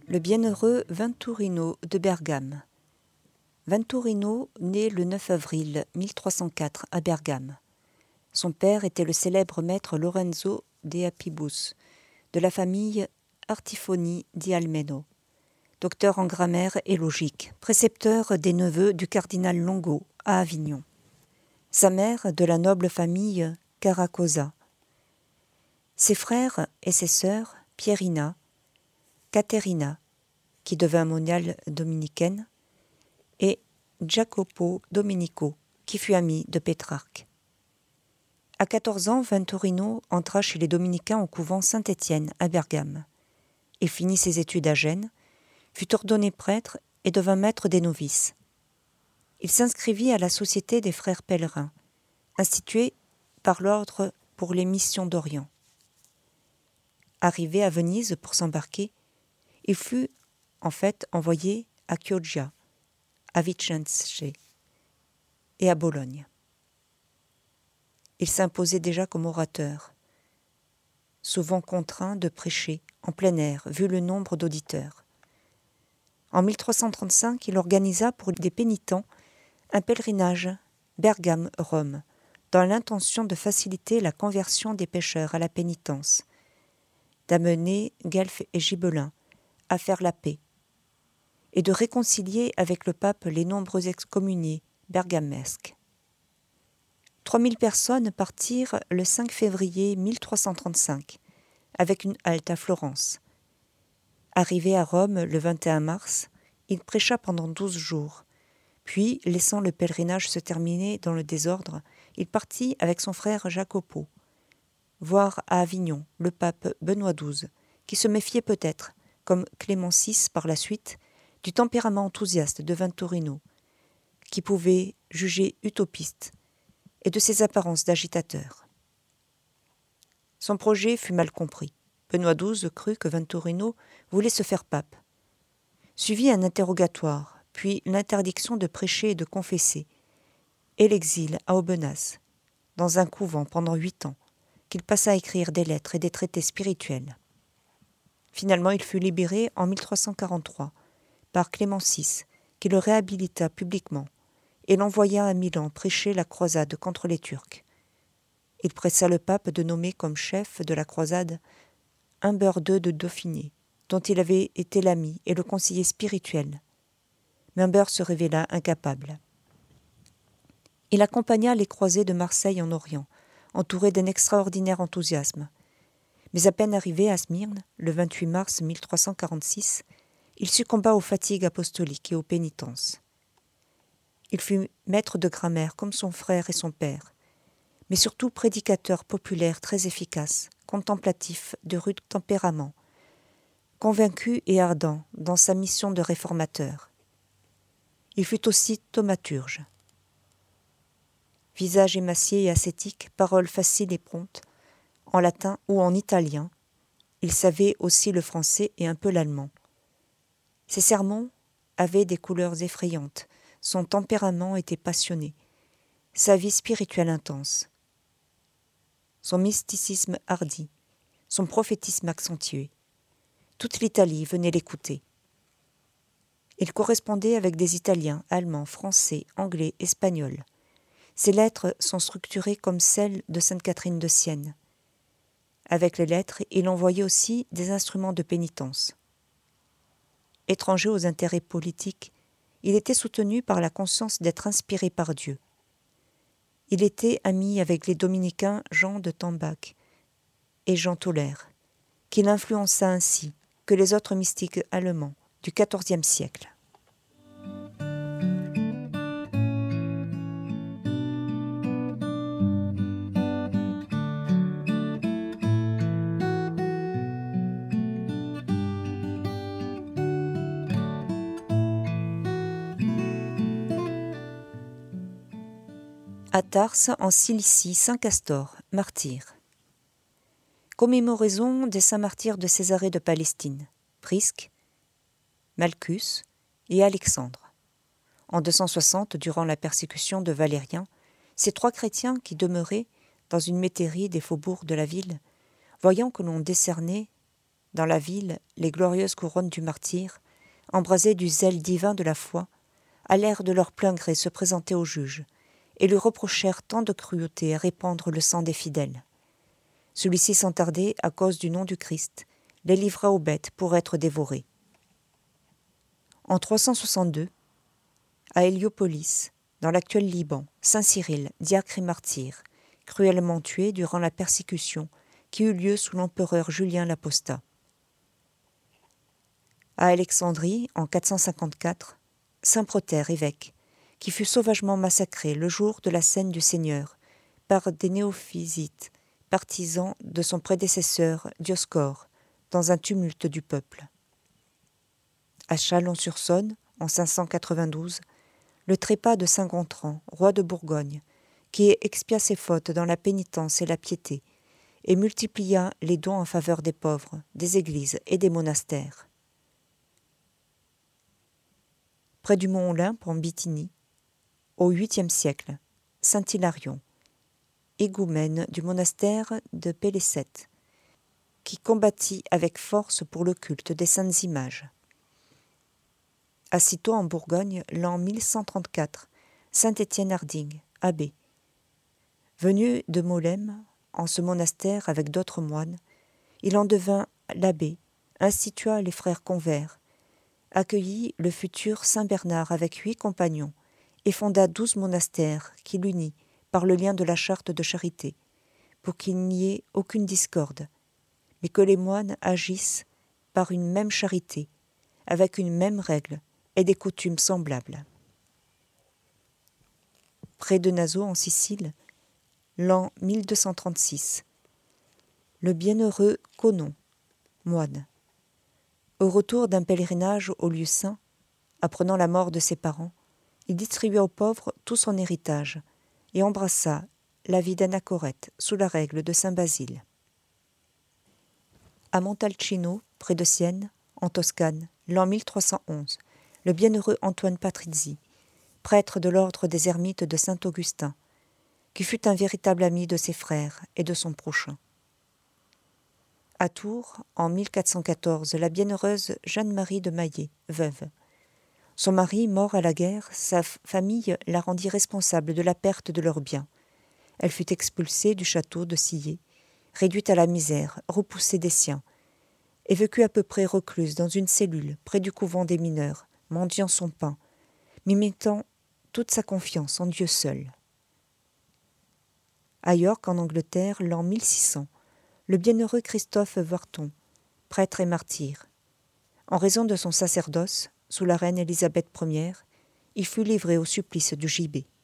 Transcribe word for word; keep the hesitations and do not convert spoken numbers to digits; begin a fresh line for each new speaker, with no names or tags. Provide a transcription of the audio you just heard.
Le bienheureux Venturino de Bergame. Venturino naît le neuf avril mille trois cent quatre à Bergame. Son père était le célèbre maître Lorenzo de Apibus, de la famille Artifoni di Almeno, docteur en grammaire et logique, précepteur des neveux du cardinal Longo à Avignon. Sa mère de la noble famille Caracosa. Ses frères et ses sœurs Pierina, Caterina, qui devint moniale dominicaine, et Jacopo Domenico, qui fut ami de Pétrarque. À quatorze ans, Venturino entra chez les dominicains au couvent Saint-Étienne à Bergame. Il finit ses études à Gênes, fut ordonné prêtre et devint maître des novices. Il s'inscrivit à la Société des frères pèlerins, instituée par l'Ordre pour les missions d'Orient. Arrivé à Venise pour s'embarquer, il fut en fait envoyé à Chioggia, à Vicenze et à Bologne. Il s'imposait déjà comme orateur, souvent contraint de prêcher en plein air, vu le nombre d'auditeurs. En mille trois cent trente-cinq, il organisa pour des pénitents un pèlerinage Bergame-Rome, dans l'intention de faciliter la conversion des pécheurs à la pénitence, d'amener Guelph et Gibelin à faire la paix, et de réconcilier avec le pape les nombreux excommuniés bergamesques. Trois mille personnes partirent le cinq février mille trois cent trente-cinq, avec une halte à Florence. Arrivé à Rome le vingt et un mars, il prêcha pendant douze jours, puis, laissant le pèlerinage se terminer dans le désordre, il partit avec son frère Jacopo, voir à Avignon le pape Benoît douze, qui se méfiait peut-être, comme Clément six par la suite, du tempérament enthousiaste de Venturino, qui pouvait juger utopiste, et de ses apparences d'agitateur. Son projet fut mal compris. Benoît douze crut que Venturino voulait se faire pape. Suivit un interrogatoire, puis l'interdiction de prêcher et de confesser, et l'exil à Aubenas, dans un couvent pendant huit ans, qu'il passa à écrire des lettres et des traités spirituels. Finalement, il fut libéré en mille trois cent quarante-trois par Clément six, qui le réhabilita publiquement et l'envoya à Milan prêcher la croisade contre les Turcs. Il pressa le pape de nommer comme chef de la croisade Humbert deux de Dauphiné, dont il avait été l'ami et le conseiller spirituel. Mais Humbert se révéla incapable. Il accompagna les croisés de Marseille en Orient, entouré d'un extraordinaire enthousiasme. Mais à peine arrivé à Smyrne, le vingt-huit mars mille trois cent quarante-six, il succomba aux fatigues apostoliques et aux pénitences. Il fut maître de grammaire comme son frère et son père, mais surtout prédicateur populaire très efficace, contemplatif, de rude tempérament, convaincu et ardent dans sa mission de réformateur. Il fut aussi thaumaturge. Visage émacié et ascétique, paroles faciles et promptes, en latin ou en italien, il savait aussi le français et un peu l'allemand. Ses sermons avaient des couleurs effrayantes, son tempérament était passionné, sa vie spirituelle intense, son mysticisme hardi, son prophétisme accentué. Toute l'Italie venait l'écouter. Il correspondait avec des Italiens, Allemands, Français, Anglais, Espagnols. Ses lettres sont structurées comme celles de sainte Catherine de Sienne. Avec les lettres, il envoyait aussi des instruments de pénitence. Étranger aux intérêts politiques, il était soutenu par la conscience d'être inspiré par Dieu. Il était ami avec les dominicains Jean de Tambach et Jean Tauler, qui l'influença ainsi que les autres mystiques allemands du quatorzième siècle. À Tarse, en Cilicie, Saint Castor, martyr. Commémoraison des saints martyrs de Césarée de Palestine, Prisque, Malchus et Alexandre. En deux cent soixante, durant la persécution de Valérien, ces trois chrétiens qui demeuraient dans une métairie des faubourgs de la ville, voyant que l'on décernait dans la ville, les glorieuses couronnes du martyre, embrasées du zèle divin de la foi, allèrent de leur plein gré se présenter au juge, et lui reprochèrent tant de cruauté à répandre le sang des fidèles. Celui-ci, sans tarder, à cause du nom du Christ, les livra aux bêtes pour être dévorés. En trois cent soixante-deux, à Héliopolis, dans l'actuel Liban, saint Cyril, diacre et martyr, cruellement tué durant la persécution qui eut lieu sous l'empereur Julien l'Apostat. À Alexandrie, en quatre cent cinquante-quatre, saint Protaire, évêque, qui fut sauvagement massacré le jour de la scène du Seigneur par des néophysites, partisans de son prédécesseur Dioscore, dans un tumulte du peuple. À Chalon-sur-Saône, en cinq cent quatre-vingt-douze, le trépas de saint Gontran, roi de Bourgogne, qui expia ses fautes dans la pénitence et la piété, et multiplia les dons en faveur des pauvres, des églises et des monastères. Près du mont Olympe, en Bithynie, au huitième siècle, saint Hilarion, égoumène du monastère de Pélésette, qui combattit avec force pour le culte des saintes images. À Cîteaux, en Bourgogne, l'an mille cent trente-quatre, saint Étienne Harding, abbé. Venu de Molesme, en ce monastère avec d'autres moines, il en devint l'abbé, institua les frères convers, accueillit le futur saint Bernard avec huit compagnons et fonda douze monastères qu'il unit par le lien de la charte de charité, pour qu'il n'y ait aucune discorde, mais que les moines agissent par une même charité, avec une même règle et des coutumes semblables. Près de Naso, en Sicile, l'an mille deux cent trente-six, le bienheureux Conon, moine. Au retour d'un pèlerinage au lieu saint, apprenant la mort de ses parents, il distribua aux pauvres tout son héritage et embrassa la vie d'Anachorète sous la règle de saint Basile. À Montalcino, près de Sienne, en Toscane, l'an mille trois cent onze, le bienheureux Antoine Patrizzi, prêtre de l'ordre des ermites de Saint-Augustin, qui fut un véritable ami de ses frères et de son prochain. À Tours, en mille quatre cent quatorze, la bienheureuse Jeanne-Marie de Maillet, veuve. Son mari, mort à la guerre, sa famille la rendit responsable de la perte de leurs biens. Elle fut expulsée du château de Sillé, réduite à la misère, repoussée des siens, et vécut à peu près recluse dans une cellule près du couvent des mineurs, mendiant son pain, mais mettant toute sa confiance en Dieu seul. À York, en Angleterre, l'an mille six cents, le bienheureux Christophe Wharton, prêtre et martyr. En raison de son sacerdoce, sous la reine Élisabeth première, il fut livré au supplice du gibet.